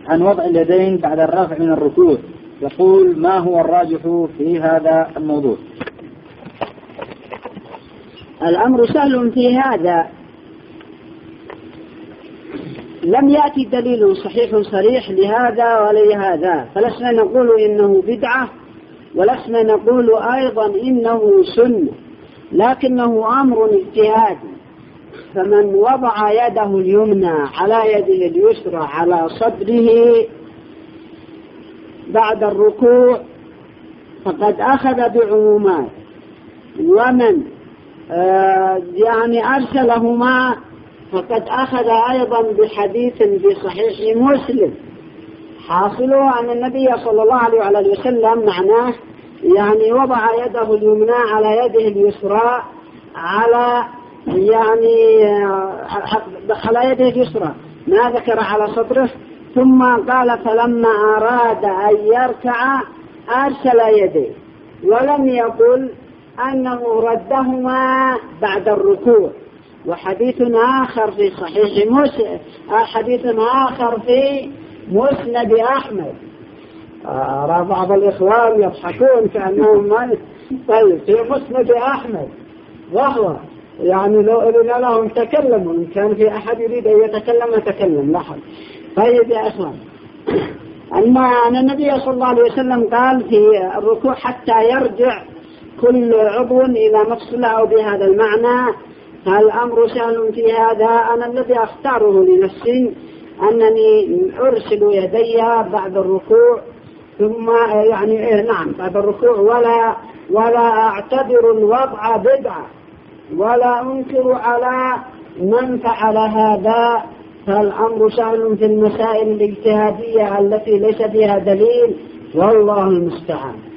عن وضع اليدين بعد الرفع من الركوع، يقول: ما هو الراجح في هذا الموضوع؟ الأمر سهل في هذا، لم يأتي دليل صحيح صريح لهذا ولا لهذا، فلسنا نقول إنه بدعة ولسنا نقول أيضا إنه سنة، لكنه أمر اجتهادي. فمن وضع يده اليمنى على يده اليسرى على صدره بعد الركوع فقد أخذ بعمومات، ومن أرسلهما فقد أخذ أيضا بحديث في صحيح مسلم. حاصله أن النبي صلى الله عليه وسلم معناه وضع يده اليمنى على يده اليسرى على يده اليسرى، ما ذكر على صدره، ثم قال: فلما أراد أن يركع أرسل يديه، ولم يقل أنه ردهما بعد الركوع. وحديث آخر في صحيح مسلم، حديث آخر في مسند أحمد، أرى بعض الإخوان يضحكون كأنهم طيب في مسند أحمد، وهو لو قلنا لهم تكلموا، إن كان في أحد يريد أن يتكلم يتكلم، لا حل. طيب يا إخوان، أن النبي صلى الله عليه وسلم قال في الركوع حتى يرجع كل عضو إلى مفصله أو بهذا المعنى، فالأمر سهل في هذا. أنا الذي أختاره لنفسي أنني أرسل يدي بعد الركوع، ثم بعد الركوع، ولا أعتبر الوضع بدعة، ولا أنكر على من فعل هذا. فالأمر سهل في المسائل الاجتهادية التي ليس فيها دليل، والله المستعان.